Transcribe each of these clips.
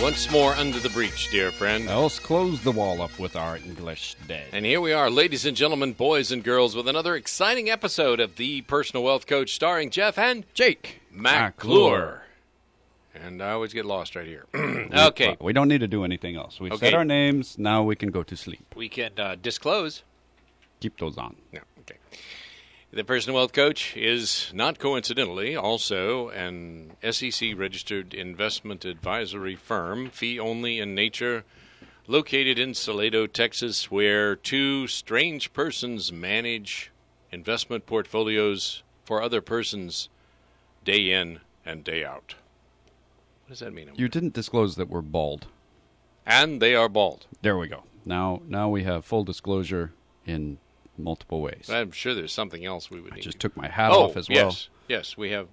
Once more under the breach, dear friend. Else close the wall up with our English day. And here we are, ladies and gentlemen, boys and girls, with another exciting episode of The Personal Wealth Coach, starring Jeff and Jake McClure. And I always get lost right here. Okay. We don't need to do anything else. We've said our names. Now we can go to sleep. We can disclose. Keep those on. No, okay. The Personal Wealth Coach is, not coincidentally, also an SEC-registered investment advisory firm, fee-only in nature, located in Salado, Texas, where two strange persons manage investment portfolios for other persons day in and day out. What does that mean? You didn't disclose that we're bald. And they are bald. There we go. Now we have full disclosure in multiple ways. I'm sure there's something else we would need. I just took my hat off as well. Yes, we have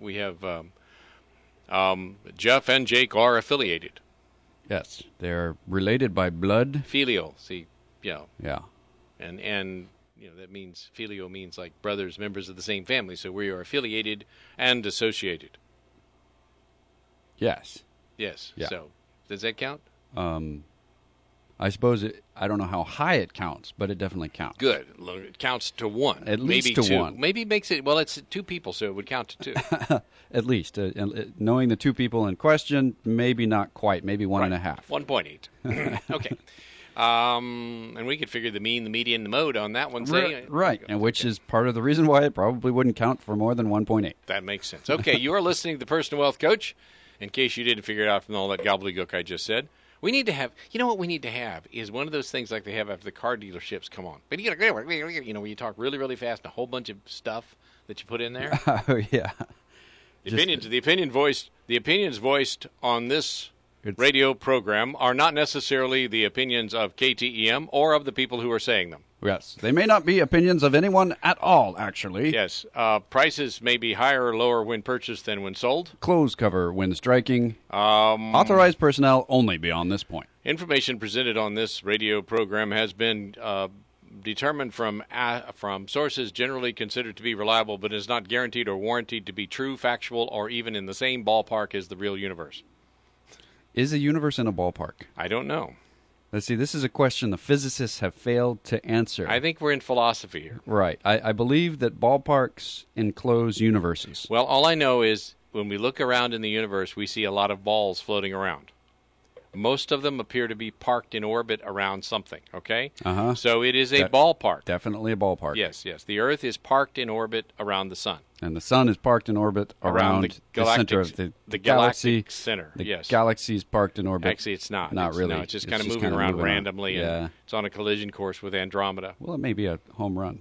Jeff and Jake are affiliated. Yes, they're related by blood. Filial, see, Yeah. And you know that means filio means like brothers, members of the same family. So we are affiliated and associated. Yes. Yes. Yeah. So does that count? I suppose I don't know how high it counts, but it definitely counts. Good. It counts to one. At least maybe to two. one. Maybe it makes it, well, it's two people, so it would count to two. At least. Knowing the two people in question, maybe not quite, maybe one and a half. 1.8. Okay. And we could figure the mean, the median, the mode on that one. Right. And which is part of the reason why it probably wouldn't count for more than 1.8. That makes sense. Okay, you are listening to the Personal Wealth Coach. In case you didn't figure it out from all that gobbledygook I just said. We need to have, you know what we need to have is one of those things like they have after the car dealerships come on. But you know, where you talk really, really fast and a whole bunch of stuff that you put in there. Oh, yeah. The opinions voiced on this radio program are not necessarily the opinions of KTEM or of the people who are saying them. Yes. They may not be opinions of anyone at all, actually. Yes. Prices may be higher or lower when purchased than when sold. Clothes cover when striking. Authorized personnel only beyond this point. Information presented on this radio program has been determined from sources generally considered to be reliable, but is not guaranteed or warranted to be true, factual, or even in the same ballpark as the real universe. Is the universe in a ballpark? I don't know. Let's see, this is a question the physicists have failed to answer. I think we're in philosophy here. Right. I believe that ballparks enclose universes. Well, all I know is when we look around in the universe, we see a lot of balls floating around. Most of them appear to be parked in orbit around something, okay? Uh-huh. So it is a ballpark. Definitely a ballpark. Yes. The Earth is parked in orbit around the sun. And the sun is parked in orbit around the center of the galaxy. Galactic center, The galaxy is parked in orbit. Actually, it's not. Not really. No, it's just kind of moving around randomly. Yeah. And it's on a collision course with Andromeda. Well, it may be a home run.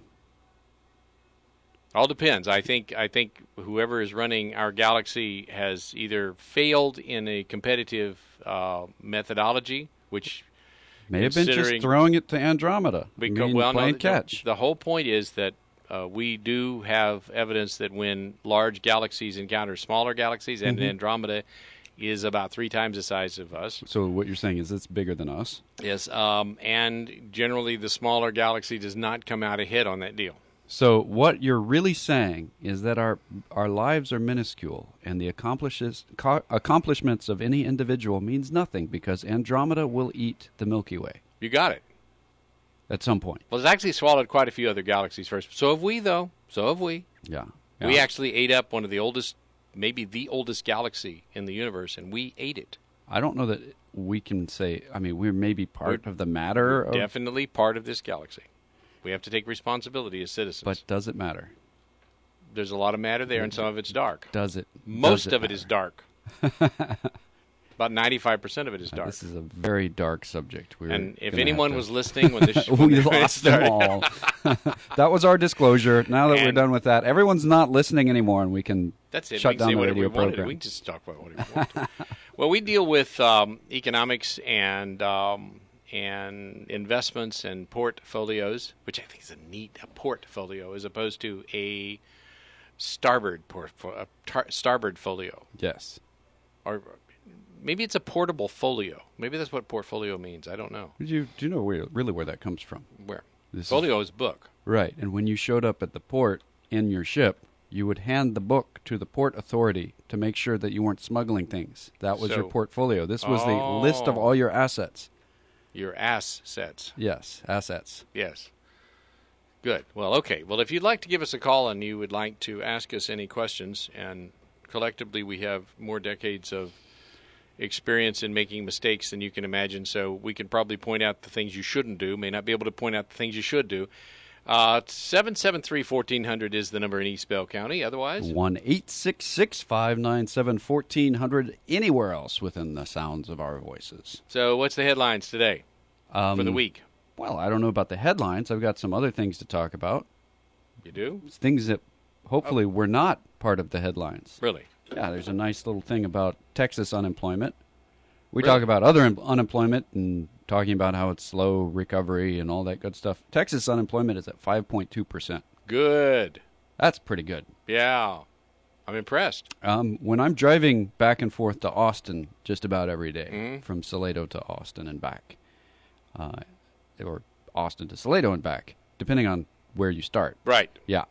All depends. I think whoever is running our galaxy has either failed in a competitive methodology, which may have been just throwing it to Andromeda. Playing catch. The whole point is that we do have evidence that when large galaxies encounter smaller galaxies, and Andromeda is about 3 times the size of us. So what you're saying is it's bigger than us? Yes, and generally the smaller galaxy does not come out ahead on that deal. So what you're really saying is that our lives are minuscule, and the accomplishments of any individual means nothing because Andromeda will eat the Milky Way. You got it. At some point. Well, it's actually swallowed quite a few other galaxies first. So have we, though. So have we. Yeah. We actually ate up one of the oldest, maybe the oldest galaxy in the universe, and we ate it. I don't know that we can say, we're maybe part of the matter. Definitely part of this galaxy. We have to take responsibility as citizens. But does it matter? There's a lot of matter there, and some of it's dark. Does it? Most of it is dark. About 95% of it is dark. This is a very dark subject. And if anyone was listening when this we lost them all. That was our disclosure. Now that we're done with that, everyone's not listening anymore, and we can shut down the radio program. We can just talk about what we want. Well, we deal with economics and investments and portfolios, which I think is a portfolio as opposed to a starboard folio. Yes. Or maybe it's a portable folio. Maybe that's what portfolio means. I don't know. Do you know really where that comes from? Where? Folio is book. Right. And when you showed up at the port in your ship, you would hand the book to the port authority to make sure that you weren't smuggling things. That was your portfolio. This was the list of all your assets. Your assets. Yes, assets. Yes. Good. Well, okay. Well, if you'd like to give us a call and you would like to ask us any questions, and collectively we have more decades of experience in making mistakes than you can imagine, so we can probably point out the things you shouldn't do, may not be able to point out the things you should do. 773-1400 is the number in East Bell County. Otherwise, 1-866-597-1400 anywhere else within the sounds of our voices. So what's the headlines today for the week? Well, I don't know about the headlines. I've got some other things to talk about. You do? Things that hopefully were not part of the headlines. Really? Yeah, there's a nice little thing about Texas unemployment. We talk about other unemployment and talking about how it's slow recovery and all that good stuff. Texas unemployment is at 5.2%. Good. That's pretty good. Yeah. I'm impressed. When I'm driving back and forth to Austin just about every day, from Salado to Austin and back, or Austin to Salado and back, depending on where you start. Right. Yeah.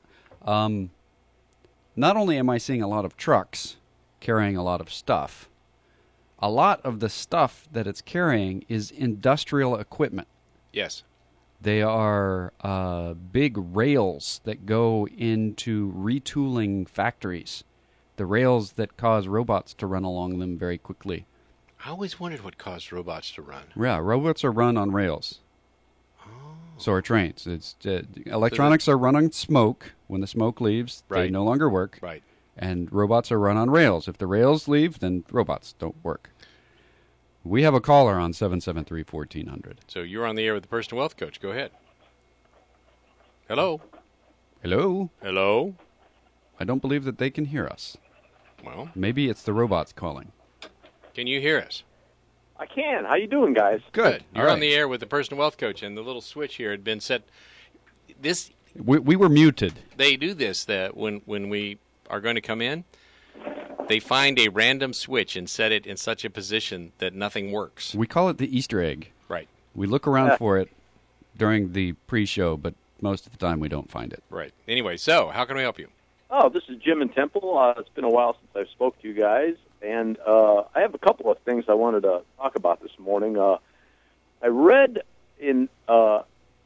Not only am I seeing a lot of trucks carrying a lot of stuff, a lot of the stuff that it's carrying is industrial equipment. Yes. They are big rails that go into retooling factories, the rails that cause robots to run along them very quickly. I always wondered what caused robots to run. Yeah, robots are run on rails. So are trains. It's electronics are run on smoke. When the smoke leaves, they no longer work. Right. And robots are run on rails. If the rails leave, then robots don't work. We have a caller on 773-1400. So you're on the air with the Personal Wealth Coach. Go ahead. Hello. Hello. Hello. I don't believe that they can hear us. Well, maybe it's the robots calling. Can you hear us? I can. How you doing, guys? Good. You're on the air with the Personal Wealth Coach, and the little switch here had been set. We were muted. They do this that when we are going to come in, they find a random switch and set it in such a position that nothing works. We call it the Easter egg. Right. We look around for it during the pre-show, but most of the time we don't find it. Right. Anyway, so how can we help you? Oh, this is Jim in Temple. It's been a while since I've spoke to you guys, and I have a couple of things I wanted to talk about this morning. I read in an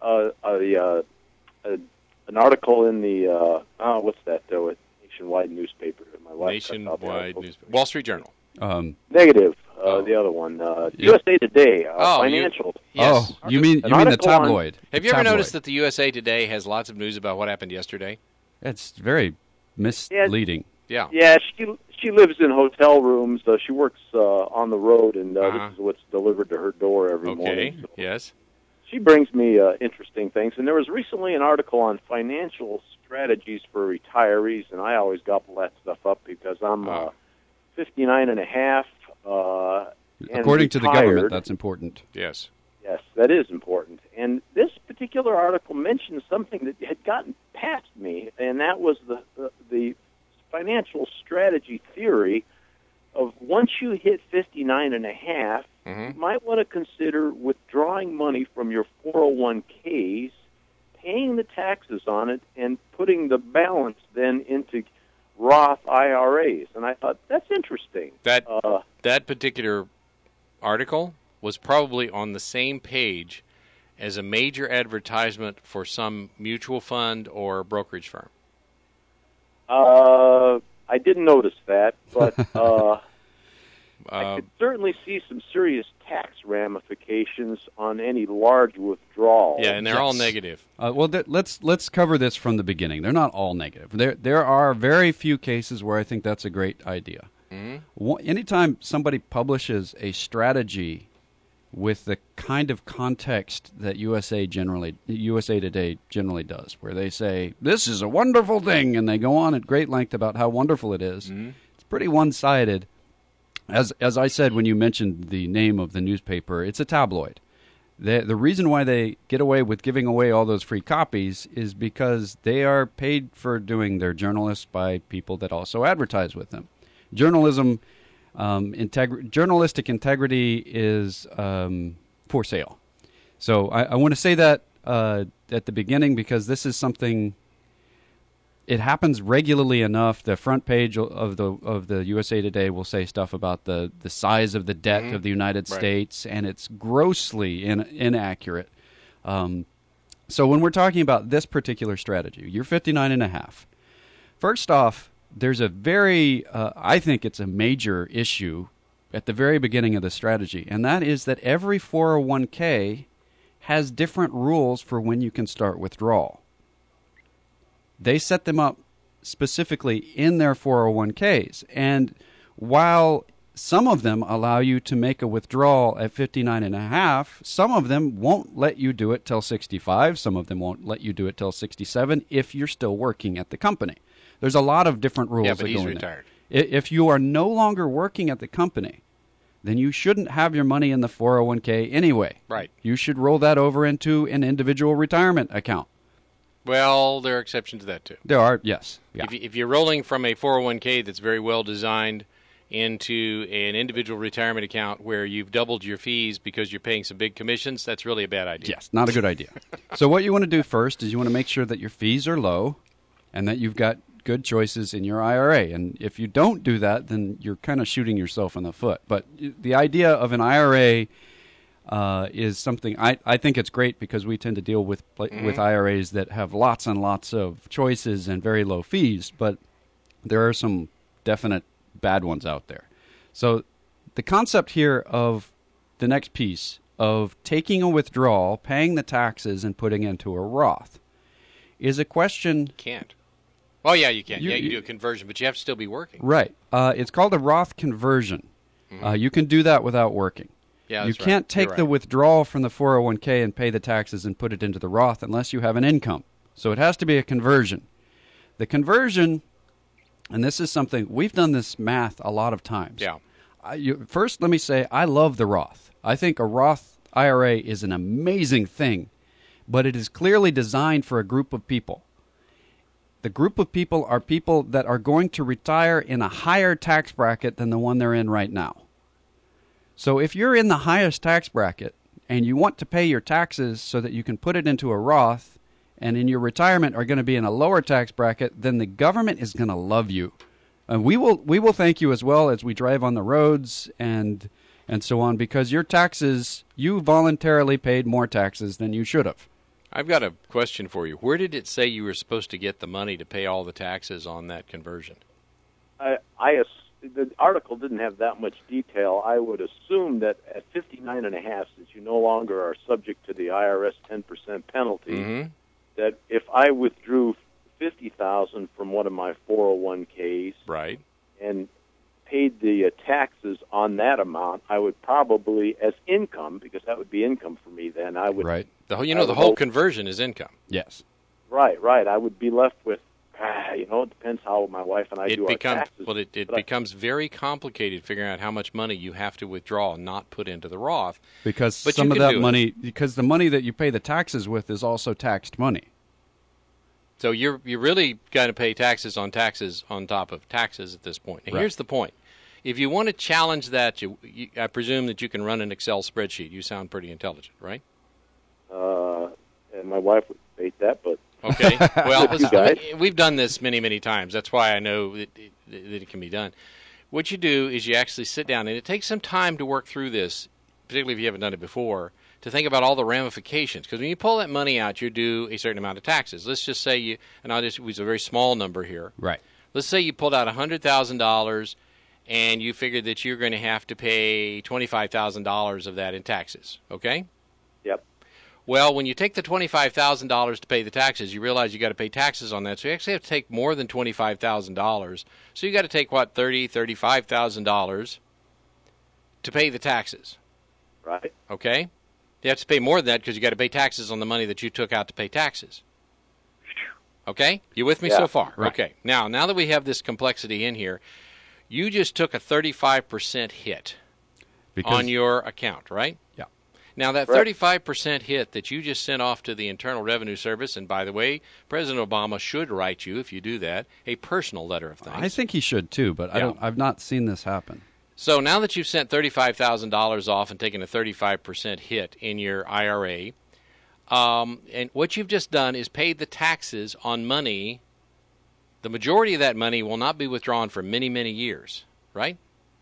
article in the Nationwide newspaper. My wife Nationwide newspaper. Wall Street Journal. Negative. The other one, USA Today, financial. Yes. Oh, you mean the tabloid? Have you ever noticed that the USA Today has lots of news about what happened yesterday? It's very misleading. Yeah. Yeah, she lives in hotel rooms. She works on the road, and this is what's delivered to her door every morning. So yes. She brings me interesting things. And there was recently an article on financial strategies for retirees, and I always gobble that stuff up because I'm 59 and a half. According to the government, that's important. Yes. Yes, that is important. And this particular article mentioned something that had gotten past me, and that was the financial strategy theory of once you hit 59 and a half, you might want to consider withdrawing money from your 401ks, paying the taxes on it, and putting the balance then into Roth IRAs. And I thought, that's interesting. That particular article was probably on the same page as a major advertisement for some mutual fund or brokerage firm. I didn't notice that, but I could certainly see some serious tax ramifications on any large withdrawal. Yeah, and they're all negative. Well, let's cover this from the beginning. They're not all negative. There are very few cases where I think that's a great idea. Anytime somebody publishes a strategy with the kind of context that USA Today generally does, where they say, this is a wonderful thing, and they go on at great length about how wonderful it is, it's pretty one-sided. As I said when you mentioned the name of the newspaper, it's a tabloid. The reason why they get away with giving away all those free copies is because they are paid for doing their journalists by people that also advertise with them. Journalistic integrity is for sale. So I want to say that at the beginning because this is something it happens regularly enough. The front page of the USA Today will say stuff about the size of the debt of the United States, and it's grossly inaccurate. So when we're talking about this particular strategy, you're 59.5. First off, there's a very, I think it's a major issue at the very beginning of the strategy, and that is that every 401k has different rules for when you can start withdrawal. They set them up specifically in their 401ks, and while some of them allow you to make a withdrawal at 59.5, some of them won't let you do it till 65, some of them won't let you do it till 67 if you're still working at the company. There's a lot of different rules that go in there. Yeah, but he's retired. If you are no longer working at the company, then you shouldn't have your money in the 401k anyway. Right. You should roll that over into an individual retirement account. Well, there are exceptions to that, too. There are, yes. Yeah. If you're rolling from a 401k that's very well designed into an individual retirement account where you've doubled your fees because you're paying some big commissions, that's really a bad idea. Yes, not a good idea. So what you want to do first is you want to make sure that your fees are low and that you've got good choices in your IRA. And if you don't do that, then you're kind of shooting yourself in the foot. But the idea of an IRA is something I think it's great because we tend to deal with IRAs that have lots and lots of choices and very low fees, but there are some definite bad ones out there. So the concept here of the next piece of taking a withdrawal, paying the taxes, and putting into a Roth is a question. Can't. Oh, yeah, you can. You do a conversion, but you have to still be working. Right. It's called a Roth conversion. You can do that without working. Yeah, you can't take the withdrawal from the 401k and pay the taxes and put it into the Roth unless you have an income. So it has to be a conversion. The conversion, and this is something, we've done this math a lot of times. Yeah. First, let me say, I love the Roth. I think a Roth IRA is an amazing thing, but it is clearly designed for a group of people. The group of people are people that are going to retire in a higher tax bracket than the one they're in right now. So if you're in the highest tax bracket and you want to pay your taxes so that you can put it into a Roth and in your retirement are going to be in a lower tax bracket, then the government is going to love you. And we will thank you as well as we drive on the roads and so on because your taxes, you voluntarily paid more taxes than you should have. I've got a question for you. Where did it say you were supposed to get the money to pay all the taxes on that conversion? The article didn't have that much detail. I would assume that at 59.5, since you no longer are subject to the IRS 10% penalty, that if I withdrew $50,000 from one of my 401ks, right, and paid the taxes on that amount, I would probably, as income, because that would be income for me, then I would. Right. The whole conversion is income. Yes. Right. I would be left with. It depends how my wife and I do our taxes. Well, it becomes very complicated figuring out how much money you have to withdraw and not put into the Roth. Because some of that money, because the money that you pay the taxes with is also taxed money. So you're really going to pay taxes on top of taxes at this point. And here's the point. If you want to challenge that, I presume that you can run an Excel spreadsheet. You sound pretty intelligent, right? And my wife would debate that, but... Okay. Well, we've done this many, many times. That's why I know that it can be done. What you do is you actually sit down, and it takes some time to work through this, particularly if you haven't done it before, to think about all the ramifications. Because when you pull that money out, you're due a certain amount of taxes. Let's just say I'll just use a very small number here. Right. Let's say you pulled out $100,000, and you figured that you're going to have to pay $25,000 of that in taxes. Okay? Yep. Well, when you take the $25,000 to pay the taxes, you realize you got to pay taxes on that. So you actually have to take more than $25,000. So you got to take $35,000 to pay the taxes. Right. Okay. You have to pay more than that because you got to pay taxes on the money that you took out to pay taxes. Okay. You with me so far? Right. Okay. Now that we have this complexity in here, you just took a 35% hit on your account, right? Yeah. Now, that 35% hit that you just sent off to the Internal Revenue Service, and by the way, President Obama should write you, if you do that, a personal letter of thanks. I think he should too, but I've not seen this happen. So now that you've sent $35,000 off and taken a 35% hit in your IRA, and what you've just done is paid the taxes on money the majority of that money will not be withdrawn for many, many years, right?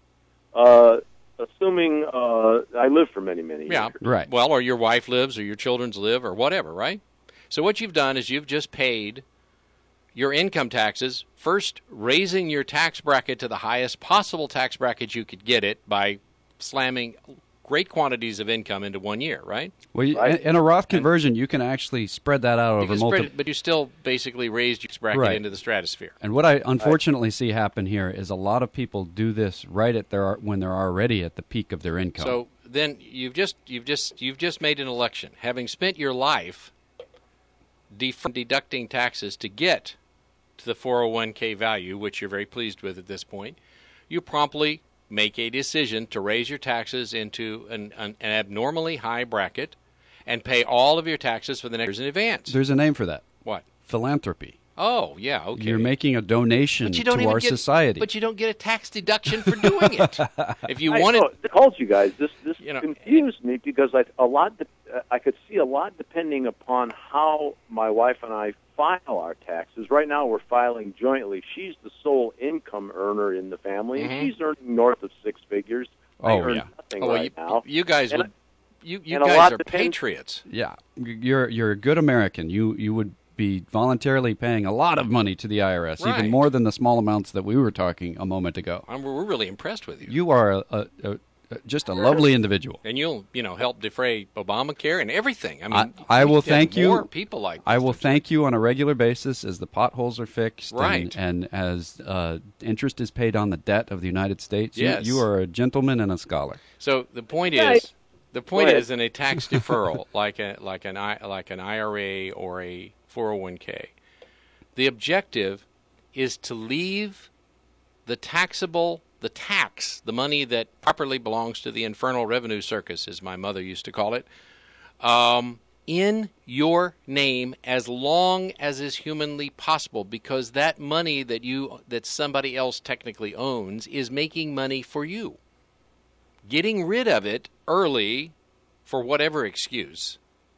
Assuming I live for many, many Yeah, years. Right. Well, or your wife lives, or your children's live, or whatever, right? So what you've done is you've just paid your income taxes, first raising your tax bracket to the highest possible tax bracket you could get it by slamming great quantities of income into 1 year, right? Well, Right. in a Roth conversion, you can actually spread that out over multiple. But you still basically raised your tax bracket Right. into the stratosphere. And what I unfortunately see happen here is a lot of people do this right at when they're already at the peak of their income. So then you've just made an election, having spent your life deducting taxes to get to the 401k value, which you're very pleased with at this point. You promptly make a decision to raise your taxes into an abnormally high bracket and pay all of your taxes for the next years in advance. There's a name for that. What? Philanthropy. Oh, yeah, okay. You're making a donation But you don't to even our get, society. But you don't get a tax deduction for doing it. If you I wanted, told you guys this You know, confused me because I could see a lot depending upon how my wife and I file our taxes. Right now, we're filing jointly. She's the sole income earner in the family, and she's earning north of six figures. I Oh, earn yeah. nothing well, right now. you guys And- would, you and a guys lot are depends- patriots. Yeah, you're a good American. You would be voluntarily paying a lot of money to the IRS, Right. even more than the small amounts that we were talking a moment ago. We're really impressed with you. You are just a lovely individual. And you'll, help defray Obamacare and everything. I mean, I we will need to have thank you. more people like I this. will thank you on a regular basis as the potholes are fixed Right. and as interest is paid on the debt of the United States. Yes. You are a gentleman and a scholar. So the point Right. is, Go ahead. in a tax deferral, like an IRA or a 401k, the objective is to leave the tax, the money that properly belongs to the Infernal Revenue Circus, as my mother used to call it, in your name as long as is humanly possible, because that money that somebody else technically owns is making money for you. Getting rid of it early, for whatever excuse,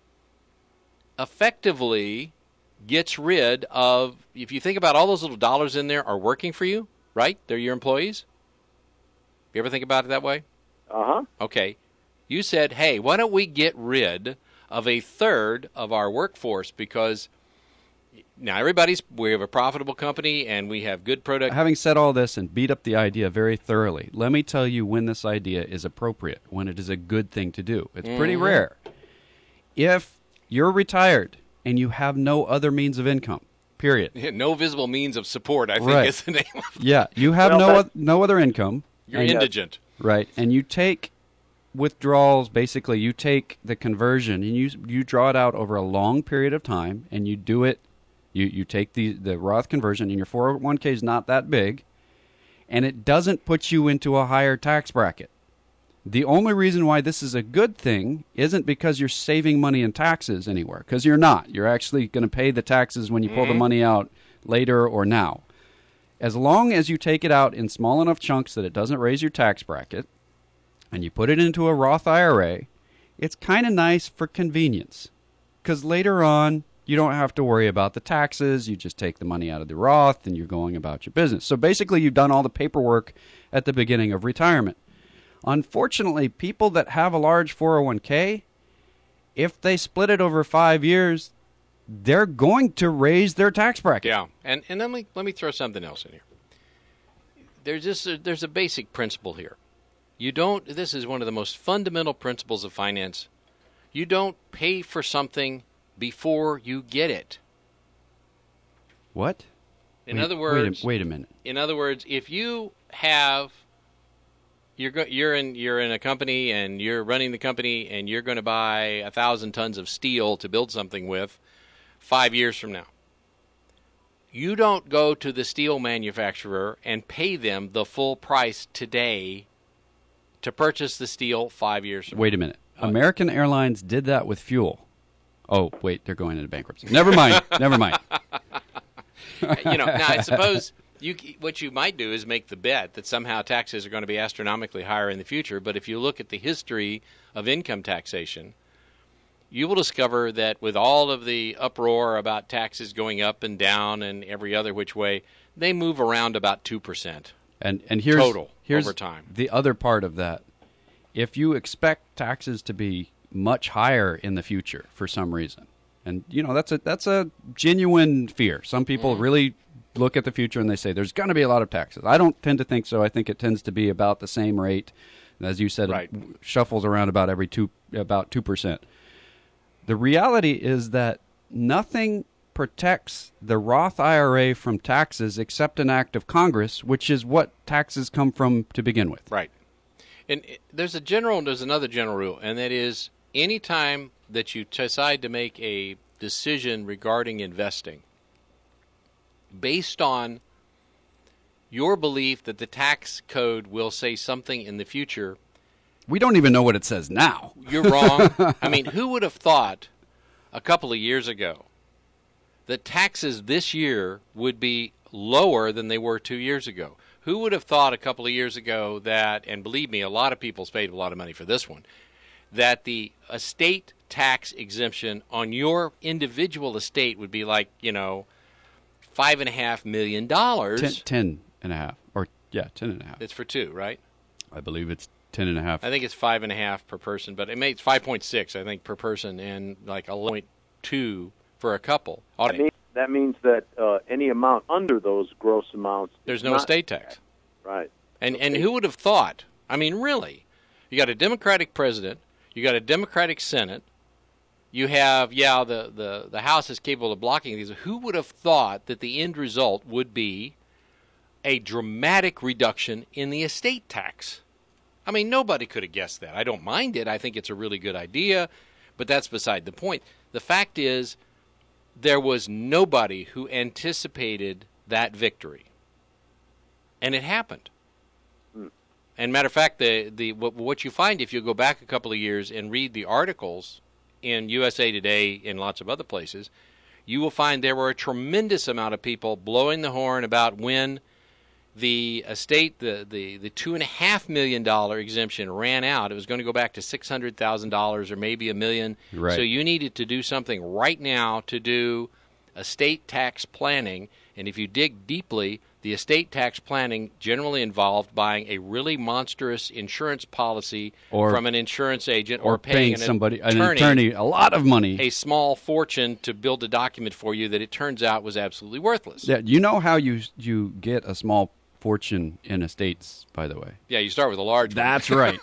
effectively gets rid of, if you think about all those little dollars in there are working for you, right? They're your employees. You ever think about it that way? Uh-huh. Okay. You said, hey, why don't we get rid of a third of our workforce, because now we have a profitable company and we have good product. Having said all this and beat up the idea very thoroughly, let me tell you when this idea is appropriate, when it is a good thing to do. It's pretty rare. If you're retired and you have no other means of income, period. No visible means of support, I think Right. is the name of it. Yeah, you have Well, no other income. You're and- indigent. Right, and you take withdrawals, basically you take the conversion and you draw it out over a long period of time, and you do it, you take the Roth conversion, and your 401k is not that big, and it doesn't put you into a higher tax bracket. The only reason why this is a good thing isn't because you're saving money in taxes anywhere, because you're not. You're actually going to pay the taxes when you pull the money out later or now. As long as you take it out in small enough chunks that it doesn't raise your tax bracket, and you put it into a Roth IRA, it's kind of nice for convenience. Because later on, you don't have to worry about the taxes. You just take the money out of the Roth, and you're going about your business. So basically, you've done all the paperwork at the beginning of retirement. Unfortunately, people that have a large 401k, if they split it over 5 years, they're going to raise their tax bracket. Yeah, and let me throw something else in here. There's a basic principle here. This is one of the most fundamental principles of finance. You don't pay for something before you get it. What? In other words, wait a minute. In other words, if you have you're in a company and you're running the company and you're going to buy 1,000 tons of steel to build something with 5 years from now, you don't go to the steel manufacturer and pay them the full price today to purchase the steel 5 years from now. Wait a minute. American Airlines did that with fuel. Oh, wait, they're going into bankruptcy. Never mind. Never mind. Now I suppose what you might do is make the bet that somehow taxes are going to be astronomically higher in the future. But if you look at the history of income taxation, you will discover that with all of the uproar about taxes going up and down and every other which way, they move around about 2%. And here's total here's over time. The other part of that. If you expect taxes to be much higher in the future for some reason, and that's a genuine fear. Some people really look at the future and they say there's going to be a lot of taxes. I don't tend to think so. I think it tends to be about the same rate. As you said, right. It shuffles around about about 2%. The reality is that nothing protects the Roth IRA from taxes except an act of Congress, which is what taxes come from to begin with. Right. And there's another general rule, and that is any time that you decide to make a decision regarding investing based on your belief that the tax code will say something in the future, we don't even know what it says now. You're wrong. I mean, who would have thought a couple of years ago that taxes this year would be lower than they were 2 years ago? Who would have thought a couple of years ago that, and believe me, a lot of people's paid a lot of money for this one, that the estate tax exemption on your individual estate would be like, $5.5 million. 10.5, or 10.5. It's for two, right? I believe it's 10.5. I think it's 5.5 per person, but it's 5.6, I think, per person, and like 11.2 for a couple. That means that any amount under those gross amounts, there's no estate tax. Right. And who would have thought? I mean, really, you got a Democratic president, you got a Democratic Senate, you have the House is capable of blocking these. Who would have thought that the end result would be a dramatic reduction in the estate tax? I mean, nobody could have guessed that. I don't mind it. I think it's a really good idea, but that's beside the point. The fact is, there was nobody who anticipated that victory, and it happened. And matter of fact, what you find if you go back a couple of years and read the articles in USA Today and lots of other places, you will find there were a tremendous amount of people blowing the horn about when the estate, the $2.5 million exemption ran out. It was going to go back to $600,000 or maybe $1 million. Right. So you needed to do something right now to do estate tax planning. And if you dig deeply, the estate tax planning generally involved buying a really monstrous insurance policy from an insurance agent or paying an attorney a lot of money, a small fortune to build a document for you that it turns out was absolutely worthless. Yeah, you know how you get a small fortune in estates, by the way? Yeah, you start with a large one. That's right.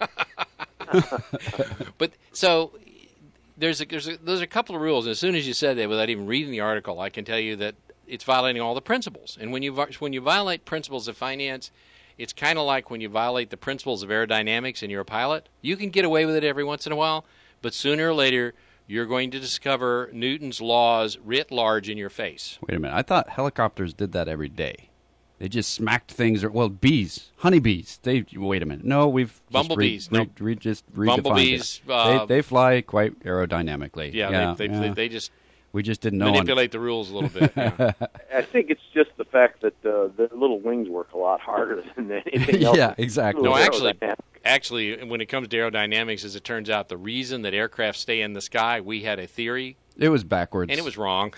But so there's a couple of rules. And as soon as you said that, without even reading the article, I can tell you that it's violating all the principles. And when you violate principles of finance, it's kind of like when you violate the principles of aerodynamics and you're a pilot. You can get away with it every once in a while, but sooner or later you're going to discover Newton's laws writ large in your face. Wait a minute. I thought helicopters did that every day. They just smacked things, bees, honeybees. Wait a minute. No, we've bumblebees. Just redefined bumblebees. They fly quite aerodynamically. Yeah, they just. We just didn't know manipulate the rules a little bit. Yeah. I think it's just the fact that the little wings work a lot harder than anything else. Yeah, exactly. No, actually, when it comes to aerodynamics, as it turns out, the reason that aircraft stay in the sky, we had a theory. It was backwards. And it was wrong.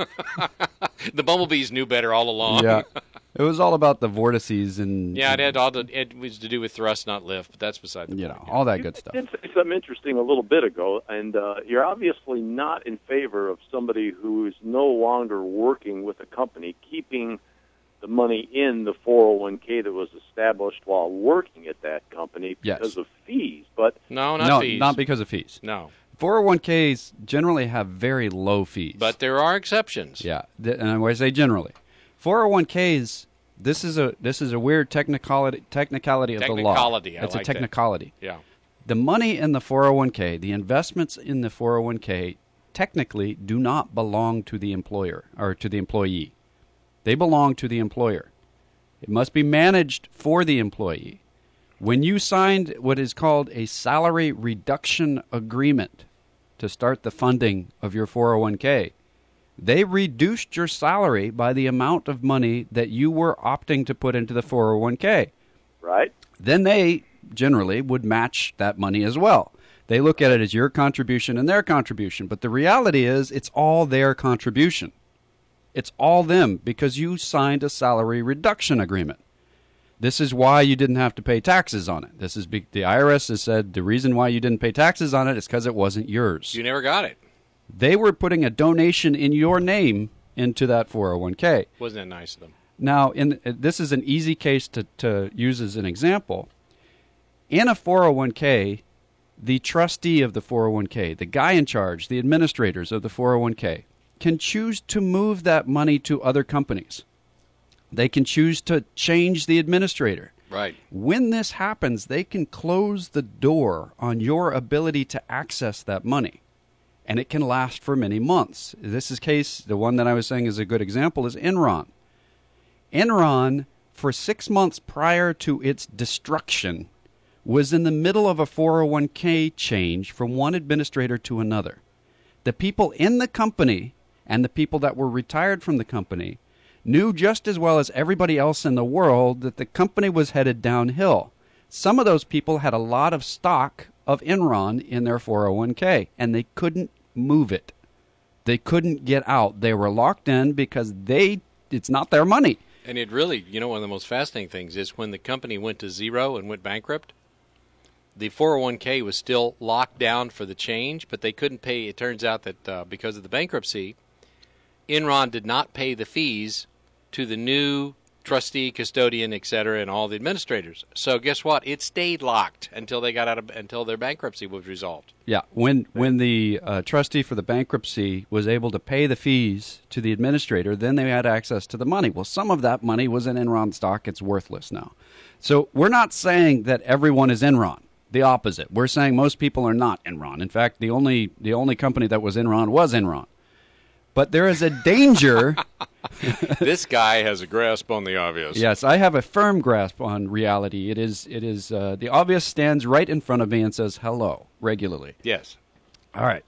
The bumblebees knew better all along. Yeah. It was all about the vortices and it was to do with thrust, not lift, but that's beside the point. All that good stuff. You did say something interesting a little bit ago, and you're obviously not in favor of somebody who is no longer working with a company keeping the money in the 401k that was established while working at that company because of fees. But not fees. Not because of fees. No. 401ks generally have very low fees. But there are exceptions. Yeah, and I say generally. 401ks, this is a weird technicality of the law. It's a technicality. That. Yeah. The money in the 401k, the investments in the 401k, technically do not belong to the employer or to the employee. They belong to the employer. It must be managed for the employee. When you signed what is called a salary reduction agreement to start the funding of your 401k, they reduced your salary by the amount of money that you were opting to put into the 401k. Right. Then they generally would match that money as well. They look at it as your contribution and their contribution. But the reality is it's all their contribution. It's all them because you signed a salary reduction agreement. This is why you didn't have to pay taxes on it. The IRS has said the reason why you didn't pay taxes on it is because it wasn't yours. You never got it. They were putting a donation in your name into that 401k. Wasn't that nice of them? Now, this is an easy case to use as an example. In a 401k, the trustee of the 401k, the guy in charge, the administrators of the 401k, can choose to move that money to other companies. They can choose to change the administrator. Right. When this happens, they can close the door on your ability to access that money. And it can last for many months. This is case, the one that I was saying is a good example, is Enron. Enron, for 6 months prior to its destruction, was in the middle of a 401k change from one administrator to another. The people in the company and the people that were retired from the company knew just as well as everybody else in the world that the company was headed downhill. Some of those people had a lot of stock of Enron in their 401k, and they couldn't move it. They couldn't get out. They were locked in because it's not their money. And it really, one of the most fascinating things is when the company went to zero and went bankrupt, the 401k was still locked down for the change, but they couldn't pay. It turns out that because of the bankruptcy, Enron did not pay the fees to the new trustee, custodian, et cetera, and all the administrators. So guess what? It stayed locked until until their bankruptcy was resolved. Yeah, when the trustee for the bankruptcy was able to pay the fees to the administrator, then they had access to the money. Well, some of that money was in Enron stock. It's worthless now. So we're not saying that everyone is Enron. The opposite. We're saying most people are not Enron. In fact, the only company that was Enron. But there is a danger. This guy has a grasp on the obvious. Yes, I have a firm grasp on reality. It is the obvious stands right in front of me and says hello regularly. Yes. All right.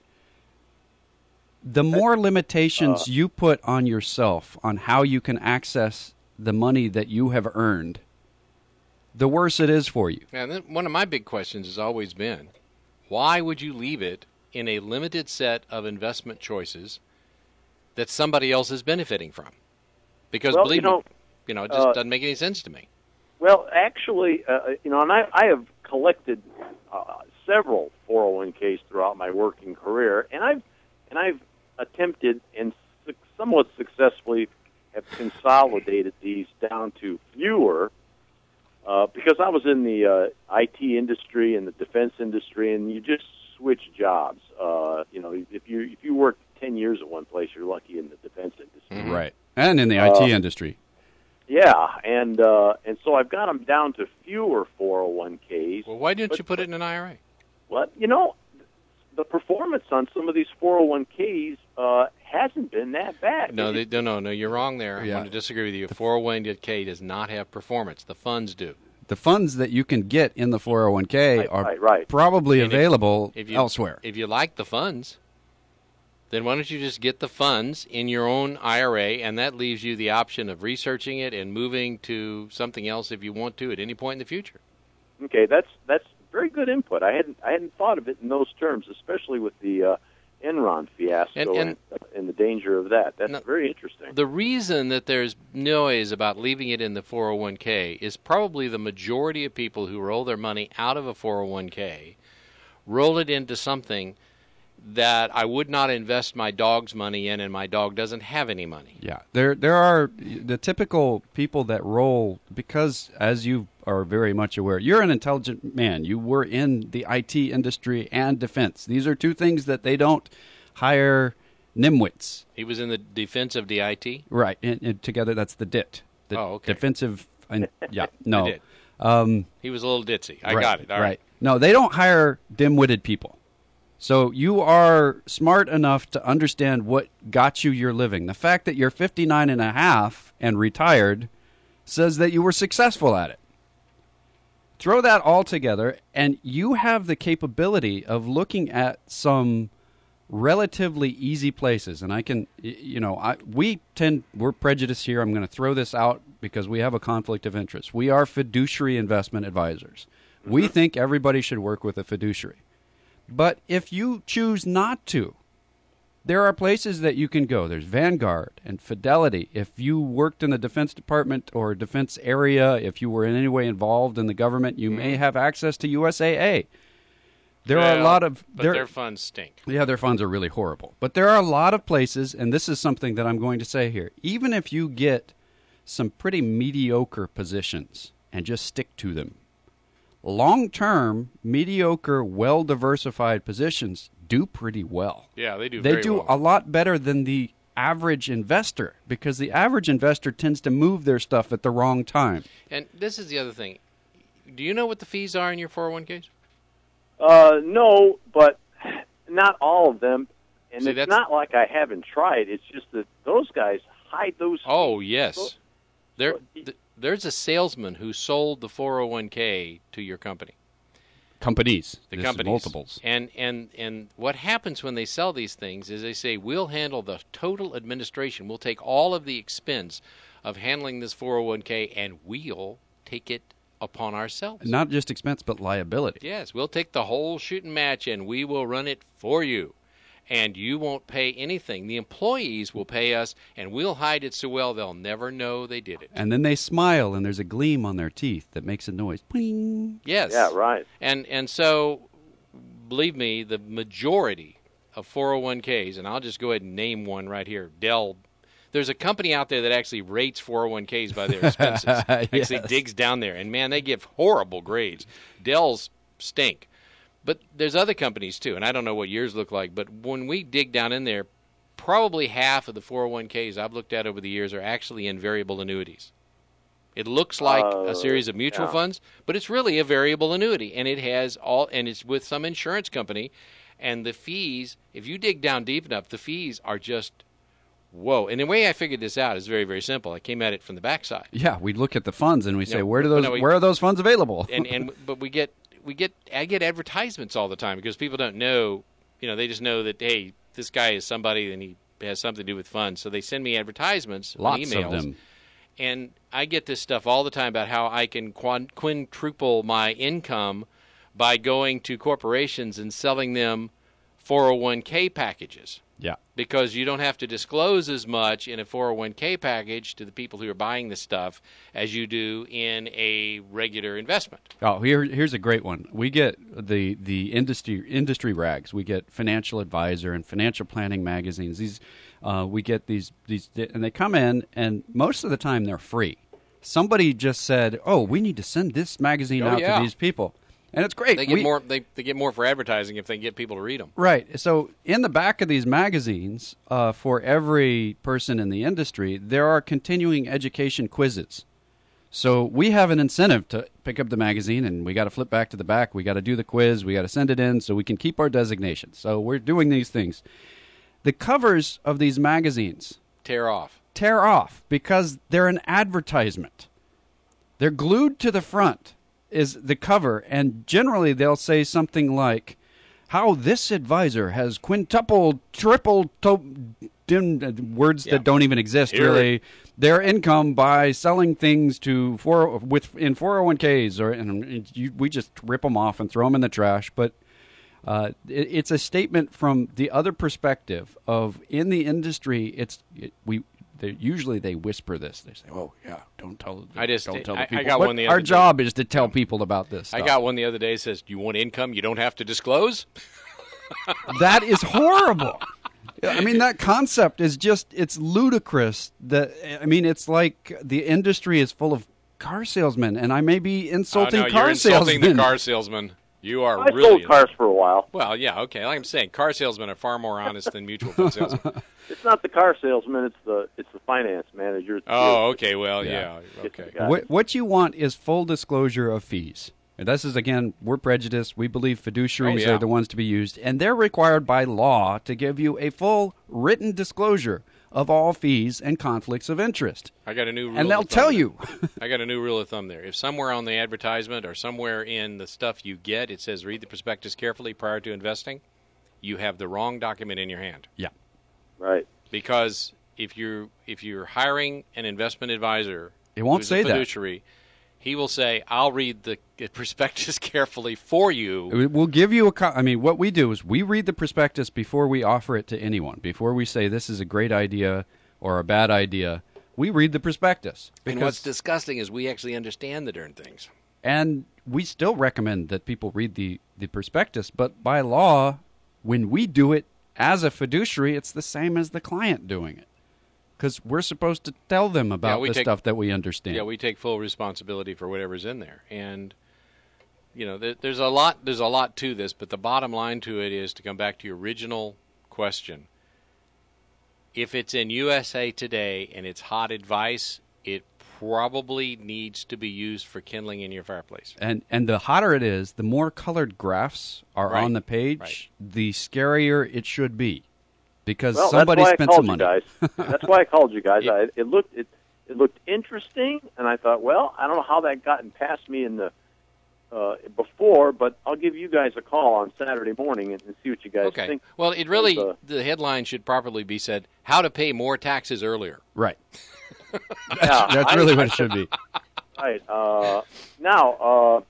The more limitations you put on yourself on how you can access the money that you have earned, the worse it is for you. And then one of my big questions has always been, why would you leave it in a limited set of investment choices that somebody else is benefiting from? Because believe me, it just doesn't make any sense to me. Well, actually, and I have collected several 401ks throughout my working career, and I've attempted and somewhat successfully have consolidated these down to fewer. Because I was in the IT industry and the defense industry, and you just switch jobs. If you work 10 years at one place, you're lucky in the defense industry, Mm-hmm. Right? And in the IT industry. Yeah, and so I've got them down to fewer 401ks. Well, why didn't you put it in an IRA? Well, the performance on some of these 401ks hasn't been that bad. No, you're wrong there. Yeah. I want to disagree with you. 401k does not have performance. The funds do. The funds that you can get in the 401k are probably available elsewhere. If you like the funds, then why don't you just get the funds in your own IRA, and that leaves you the option of researching it and moving to something else if you want to at any point in the future. Okay, that's very good input. I hadn't thought of it in those terms, especially with the Enron fiasco and the danger of that. That's very interesting. The reason that there's noise about leaving it in the 401k is probably the majority of people who roll their money out of a 401k roll it into something that I would not invest my dog's money in, and my dog doesn't have any money. Yeah, there are the typical people that roll, because as you are very much aware, you're an intelligent man. You were in the IT industry and defense. These are two things that they don't hire nimwits. He was in the defense of DIT? Right, and together that's the DIT. The okay. Defensive, yeah, no. He was a little ditzy. I got it. All right. No, they don't hire dim-witted people. So you are smart enough to understand what got you your living. The fact that you're 59 and a half and retired says that you were successful at it. Throw that all together, and you have the capability of looking at some relatively easy places. And I can, we're prejudiced here. I'm going to throw this out because we have a conflict of interest. We are fiduciary investment advisors. We think everybody should work with a fiduciary. But if you choose not to, there are places that you can go. There's Vanguard and Fidelity. If you worked in the Defense Department or defense area, if you were in any way involved in the government, you may have access to USAA. There are a lot of... But their funds stink. Yeah, their funds are really horrible. But there are a lot of places, and this is something that I'm going to say here, even if you get some pretty mediocre positions and just stick to them, long-term, mediocre, well-diversified positions do pretty well. Yeah, they do They very do well. a lot better than the average investor, because the average investor tends to move their stuff at the wrong time. And this is the other thing. Do you know what the fees are in your 401ks? No, but not all of them. And See, it's that's- not like I haven't tried. It's just that those guys hide those. Oh, yes. So- There's a salesman who sold the 401k to your company. Companies. The This is companies. multiples. And what happens when they sell these things is they say, we'll handle the total administration. We'll take all of the expense of handling this 401k, and we'll take it upon ourselves. Not just expense, but liability. Yes, we'll take the whole shooting match, and we will run it for you. And you won't pay anything. The employees will pay us, and we'll hide it so well they'll never know they did it. And then they smile, and there's a gleam on their teeth that makes a noise. Pling. Yes. Yeah, right. And so, believe me, the majority of 401ks, and I'll just go ahead and name one right here, Dell. There's a company out there that actually rates 401ks by their expenses. Actually Yes. digs down there. And, man, they give horrible grades. Dell's stink. But there's other companies, too, and I don't know what yours look like, but when we dig down in there, probably half of the 401ks I've looked at over the years are actually in variable annuities. It looks like a series of mutual funds, but it's really a variable annuity, and it has and it's with some insurance company, and the fees, if you dig down deep enough, the fees are just whoa. And the way I figured this out is very, very simple. I came at it from the backside. Yeah, we look at the funds and we say, No, where no, are those funds available? But I get advertisements all the time because people don't know, they just know that, hey, this guy is somebody and he has something to do with funds. So they send me advertisements on Lots emails. of them. And I get this stuff all the time about how I can quintuple my income by going to corporations and selling them 401k packages. Yeah. Because you don't have to disclose as much in a 401k package to the people who are buying the stuff as you do in a regular investment. Oh, here's a great one. We get the industry rags. We get Financial Advisor and Financial Planning magazines. We get these, and they come in, and most of the time they're free. Somebody just said, "Oh, we need to send this magazine out to these people," and it's great. They get more. They get more for advertising if they get people to read them. Right. So in the back of these magazines, for every person in the industry, there are continuing education quizzes. So we have an incentive to pick up the magazine, and we got to flip back to the back. We got to do the quiz. We got to send it in so we can keep our designation. So we're doing these things. The covers of these magazines Tear off because they're an advertisement. They're glued to the front is the cover, and generally they'll say something like, how this advisor has quintupled, tripled, words that don't even exist, really, their income by selling things in 401ks, we just rip them off and throw them in the trash. But it's a statement from the other perspective of, in the industry, usually they whisper this. They say, "Oh yeah, don't tell the people." I got one the other Our day. job is to tell people about this stuff. I got one the other day that says, "Do you want income you don't have to disclose?" That is horrible. I mean, that concept is it's ludicrous. It's like the industry is full of car salesmen, and I may be insulting no, car you're insulting salesmen. the car salesman. You are I really sold cars for a while. Well, yeah, okay. Like I'm saying, car salesmen are far more honest than mutual fund salesmen. It's not the car salesman; it's the finance manager. Oh, okay. Well, yeah. Okay. What you want is full disclosure of fees. And this is, again, we're prejudiced. We believe fiduciaries are the ones to be used. And they're required by law to give you a full written disclosure of all fees and conflicts of interest. I got a new rule. And they'll tell you. I got a new rule of thumb there. If somewhere on the advertisement or somewhere in the stuff you get, it says read the prospectus carefully prior to investing, you have the wrong document in your hand. Yeah. Right. Because if you're hiring an investment advisor, it won't who's say a fiduciary, He will say, I'll read the prospectus carefully for you. We'll give you what we do is we read the prospectus before we offer it to anyone. Before we say this is a great idea or a bad idea, we read the prospectus. And what's disgusting is we actually understand the darn things. And we still recommend that people read the prospectus, but by law, when we do it as a fiduciary, it's the same as the client doing it. Because we're supposed to tell them about stuff that we understand. Yeah, we take full responsibility for whatever's in there. And, there's a lot to this, but the bottom line to it is to come back to your original question. If it's in USA Today and it's hot advice, it probably needs to be used for kindling in your fireplace. And the hotter it is, the more colored graphs are on the page, the scarier it should be. Because somebody spent some money. That's why I called you guys. It looked interesting, and I thought, well, I don't know how that gotten past me in the before, but I'll give you guys a call on Saturday morning and see what you guys think. Well, it really the headline should properly be said: "How to pay more taxes earlier." Right. That's really what it should be. Right. Now.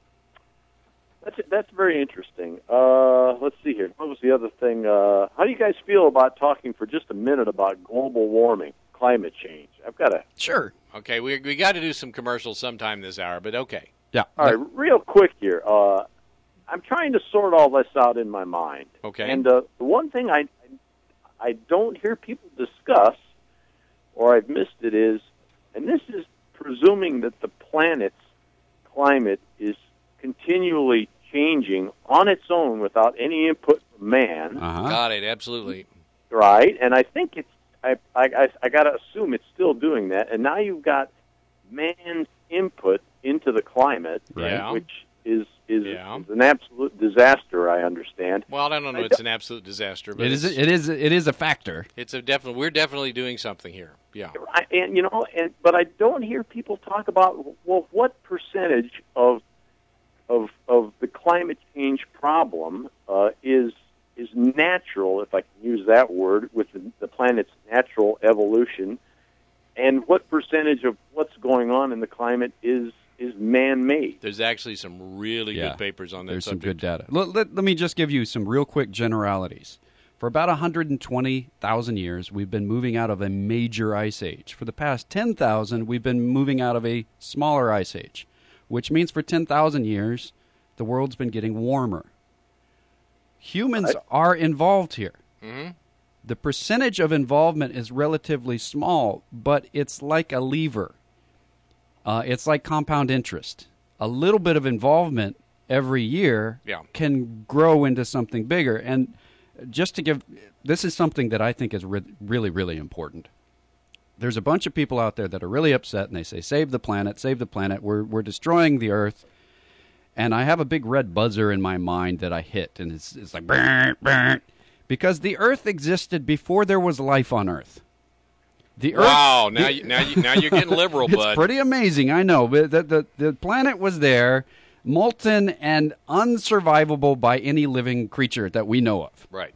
That's very interesting. Let's see here. What was the other thing? How do you guys feel about talking for just a minute about global warming, climate change? I've got to... Sure. Okay, we got to do some commercials sometime this hour, but okay. Yeah. All right, real quick here. I'm trying to sort all this out in my mind. Okay. And the one thing I don't hear people discuss, or I've missed it, is, and this is presuming that the planet's climate is continually changing on its own without any input from man. Uh-huh. Got it, absolutely. Right, and I think I got to assume it's still doing that. And now you've got man's input into the climate, which is an absolute disaster. I understand. Well, I don't know. It's an absolute disaster, but it is a factor. We're definitely doing something here. Yeah, but I don't hear people talk about what percentage of the climate change problem is natural, if I can use that word, with the planet's natural evolution, and what percentage of what's going on in the climate is man-made. There's actually some really good papers on that There's subject. some good data. Let me just give you some real quick generalities. For about 120,000 years, we've been moving out of a major ice age. For the past 10,000, we've been moving out of a smaller ice age, which means for 10,000 years, the world's been getting warmer. Humans are involved here. Mm-hmm. The percentage of involvement is relatively small, but it's like a lever. It's like compound interest. A little bit of involvement every year can grow into something bigger. And just to give, this is something that I think is really, really important. There's a bunch of people out there that are really upset, and they say, save the planet, we're destroying the Earth. And I have a big red buzzer in my mind that I hit, and it's like, burn, burn. Because the Earth existed before there was life on Earth. Wow, now you're getting liberal, bud. It's pretty amazing, I know. But the planet was there, molten and unsurvivable by any living creature that we know of. Right.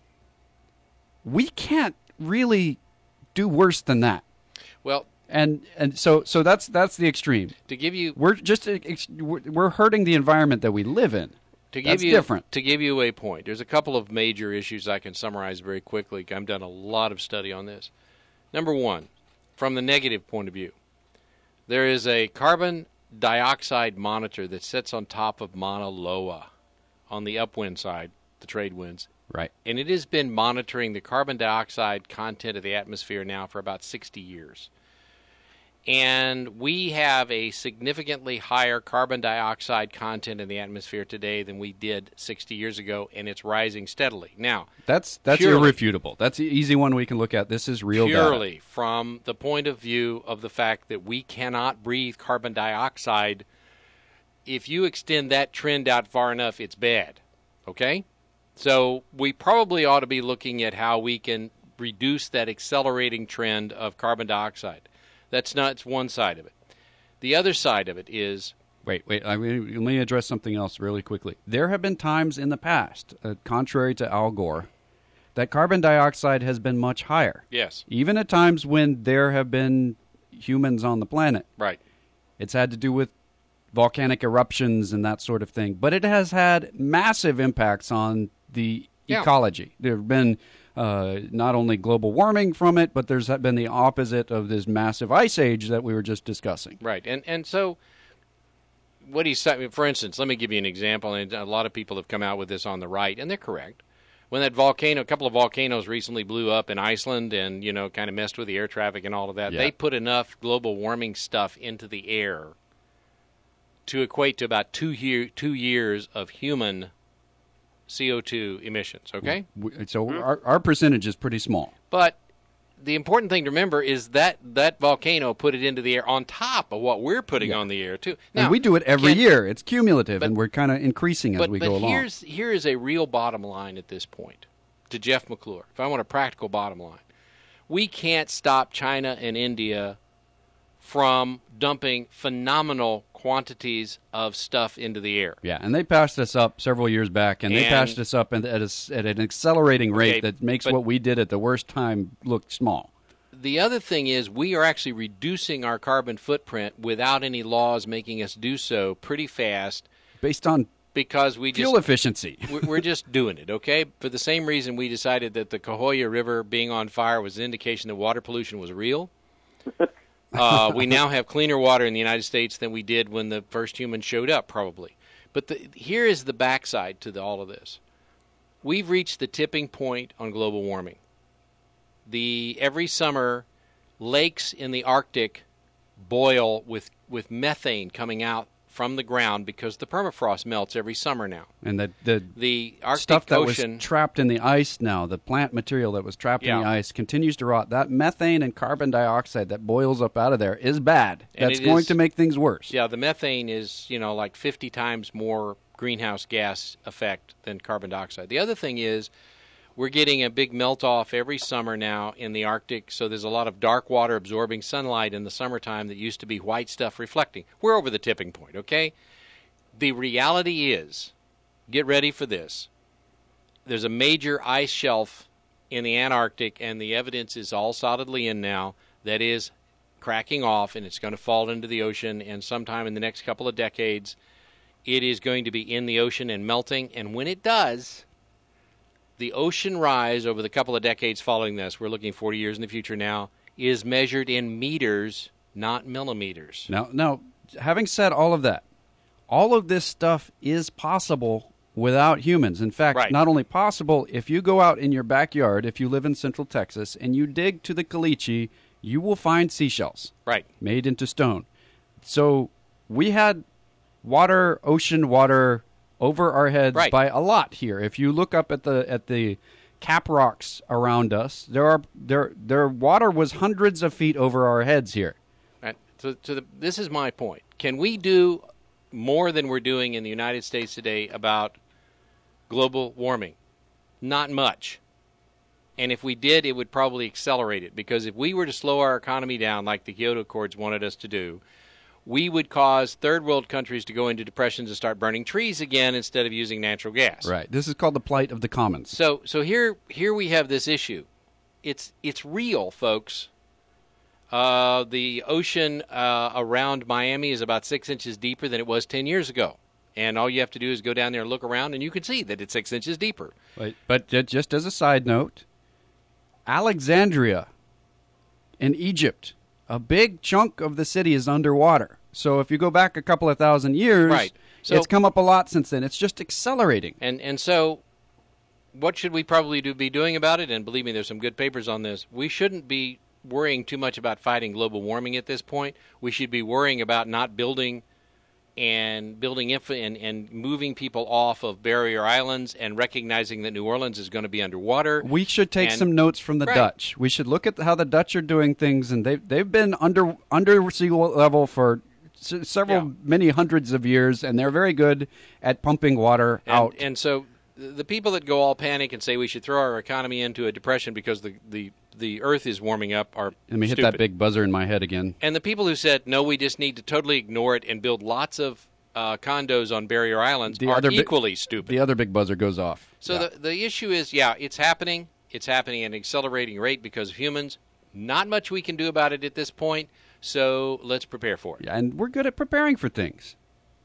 We can't really do worse than that. Well, and so that's the extreme. To give you, we're hurting the environment that we live in. That's different. To give you a point, there's a couple of major issues I can summarize very quickly. I've done a lot of study on this. Number one, from the negative point of view, there is a carbon dioxide monitor that sits on top of Mauna Loa on the upwind side, the trade winds. Right. And it has been monitoring the carbon dioxide content of the atmosphere now for about 60 years. And we have a significantly higher carbon dioxide content in the atmosphere today than we did 60 years ago, and it's rising steadily. Now, that's irrefutable. That's the easy one we can look at. This is real data. Purely from the point of view of the fact that we cannot breathe carbon dioxide. If you extend that trend out far enough, it's bad. Okay? So we probably ought to be looking at how we can reduce that accelerating trend of carbon dioxide. That's one side of it. The other side of it is... Wait. Let me address something else really quickly. There have been times in the past, contrary to Al Gore, that carbon dioxide has been much higher. Yes. Even at times when there have been humans on the planet. Right. It's had to do with volcanic eruptions and that sort of thing. But it has had massive impacts on the ecology. There have been not only global warming from it, but there's been the opposite of this massive ice age that we were just discussing. Right. And so what he's saying, for instance, let me give you an example, and a lot of people have come out with this on the right, and they're correct. When that volcano, a couple of volcanoes recently blew up in Iceland and, kind of messed with the air traffic and all of that, they put enough global warming stuff into the air to equate to about 2 years of human CO2 emissions, okay? So our percentage is pretty small. But the important thing to remember is that volcano put it into the air on top of what we're putting on the air, too. Now, and we do it every year. It's cumulative, and we're kind of increasing as we go along. Here is a real bottom line at this point to Jeff McClure. If I want a practical bottom line, we can't stop China and India from dumping phenomenal quantities of stuff into the air. Yeah, and they passed us up several years back, and they passed us up at an accelerating rate that makes what we did at the worst time look small. The other thing is we are actually reducing our carbon footprint without any laws making us do so pretty fast. Based on because we fuel efficiency. We're just doing it, okay? For the same reason we decided that the Cahoya River being on fire was an indication that water pollution was real. We now have cleaner water in the United States than we did when the first humans showed up, probably. But here is the backside to all of this. We've reached the tipping point on global warming. Every summer, lakes in the Arctic boil with methane coming out from the ground because the permafrost melts every summer now. And the Arctic stuff that Ocean was trapped in the ice now, the plant material that was trapped in the ice continues to rot. That methane and carbon dioxide that boils up out of there is bad. That's going to make things worse. Yeah, the methane is, like 50 times more greenhouse gas effect than carbon dioxide. The other thing is we're getting a big melt-off every summer now in the Arctic, so there's a lot of dark water absorbing sunlight in the summertime that used to be white stuff reflecting. We're over the tipping point, okay? The reality is, get ready for this, there's a major ice shelf in the Antarctic, and the evidence is all solidly in now, that is cracking off, and it's going to fall into the ocean, and sometime in the next couple of decades, it is going to be in the ocean and melting, and when it does, the ocean rise over the couple of decades following this, we're looking 40 years in the future now, is measured in meters, not millimeters. Now, having said all of that, all of this stuff is possible without humans. In fact, not only possible, if you go out in your backyard, if you live in Central Texas, and you dig to the caliche, you will find seashells made into stone. So we had ocean water over our heads by a lot here. If you look up at the cap rocks around us, their water was hundreds of feet over our heads here. Right. This is my point. Can we do more than we're doing in the United States today about global warming? Not much. And if we did, it would probably accelerate it, because if we were to slow our economy down like the Kyoto Accords wanted us to do, we would cause third world countries to go into depressions and start burning trees again instead of using natural gas. Right. This is called the plight of the commons. So here we have this issue. It's real, folks. The ocean around Miami is about 6 inches deeper than it was 10 years ago. And all you have to do is go down there and look around, and you can see that it's 6 inches deeper. But just as a side note, Alexandria in Egypt, a big chunk of the city is underwater. So if you go back a couple of thousand years, it's come up a lot since then. It's just accelerating. And so what should we probably be doing about it? And believe me, there's some good papers on this. We shouldn't be worrying too much about fighting global warming at this point. We should be worrying about not building and moving people off of barrier islands and recognizing that New Orleans is going to be underwater. We should take some notes from the Dutch. We should look at how the Dutch are doing things, and they've been under sea level for many hundreds of years, and they're very good at pumping water out. And so the people that go all panic and say we should throw our economy into a depression because the Earth is warming up are Let me stupid. hit that big buzzer in my head again. And the people who said, no, we just need to totally ignore it and build lots of condos on barrier islands are equally stupid. The other big buzzer goes off. So the issue is, it's happening. It's happening at an accelerating rate because of humans. Not much we can do about it at this point, so let's prepare for it. Yeah, and we're good at preparing for things.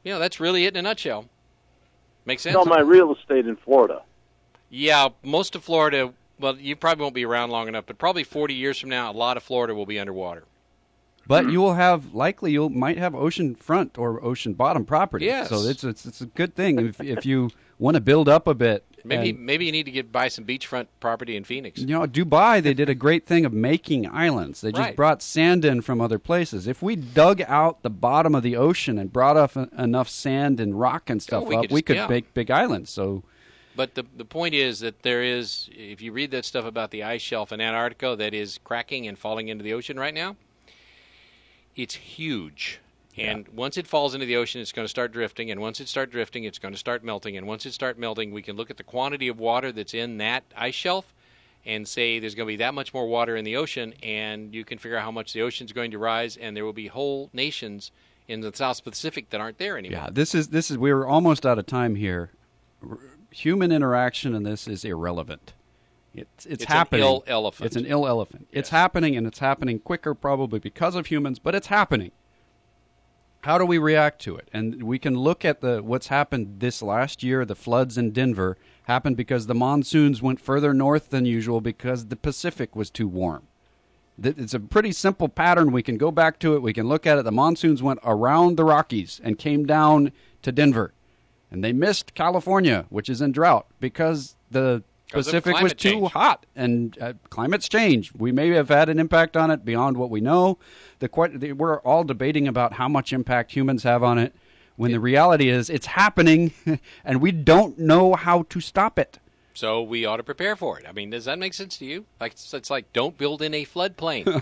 that's really it in a nutshell. Makes sense? Sell my real estate in Florida. Yeah, most of Florida, well, you probably won't be around long enough, but probably 40 years from now, a lot of Florida will be underwater. But you will have you might have ocean front or ocean bottom property. Yes. So it's a good thing if you want to build up a bit. Maybe you need to buy some beachfront property in Phoenix. Dubai, they did a great thing of making islands. They just Right. brought sand in from other places. If we dug out the bottom of the ocean and brought up enough sand and rock and stuff we could make big islands. So. But the point is that there is, if you read that stuff about the ice shelf in Antarctica that is cracking and falling into the ocean right now, it's huge. And once it falls into the ocean, it's going to start drifting. And once it starts drifting, it's going to start melting. And once it starts melting, we can look at the quantity of water that's in that ice shelf and say there's going to be that much more water in the ocean. And you can figure out how much the ocean's going to rise. And there will be whole nations in the South Pacific that aren't there anymore. Yeah, this is we're almost out of time here. Human interaction in this is irrelevant. It's happening. An ill elephant. It's an ill elephant. Yes. It's happening, and it's happening quicker probably because of humans, but it's happening. How do we react to it? And we can look at what's happened this last year. The floods in Denver happened because the monsoons went further north than usual because the Pacific was too warm. It's a pretty simple pattern. We can go back to it. We can look at it. The monsoons went around the Rockies and came down to Denver. And they missed California, which is in drought, because the Pacific was too hot, and climate's changed. We may have had an impact on it beyond what we know. We're all debating about how much impact humans have on it, when the reality is it's happening, and we don't know how to stop it. So we ought to prepare for it. I mean, does that make sense to you? It's like don't build in a floodplain.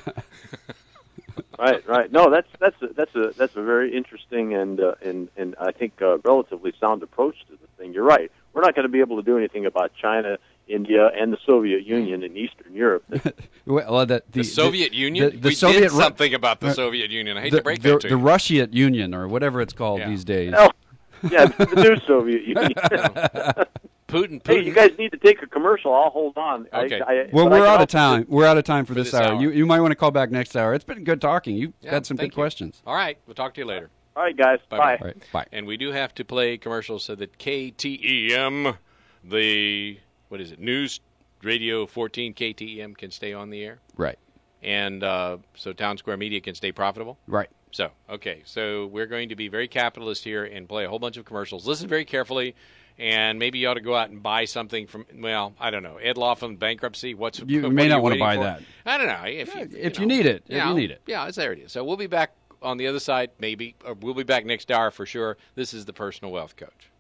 Right. No, that's a very interesting and I think relatively sound approach to the thing. You're right. We're not going to be able to do anything about China, India, and the Soviet Union in Eastern Europe. The Soviet Union? We did something about the Soviet Union. I hate to break that to you. The Russian Union, or whatever it's called these days. Oh, yeah, the new Soviet Union. Putin. Hey, you guys need to take a commercial. I'll hold on. Okay. We're out of time. We're out of time for this hour. hour. You might want to call back next hour. It's been good talking. You've got some good questions. All right. We'll talk to you later. All right, guys. Bye. All right, bye. And we do have to play commercials so that KTEM, News Radio 14 KTEM can stay on the air. Right. And so Town Square Media can stay profitable. Right. So we're going to be very capitalist here and play a whole bunch of commercials. Listen very carefully, and maybe you ought to go out and buy something from, I don't know, Ed Laughlin bankruptcy. You may not want to buy that. I don't know. If you need it. If you need it. Yeah, there it is. So we'll be back on the other side, maybe. Or we'll be back next hour for sure. This is the Personal Wealth Coach.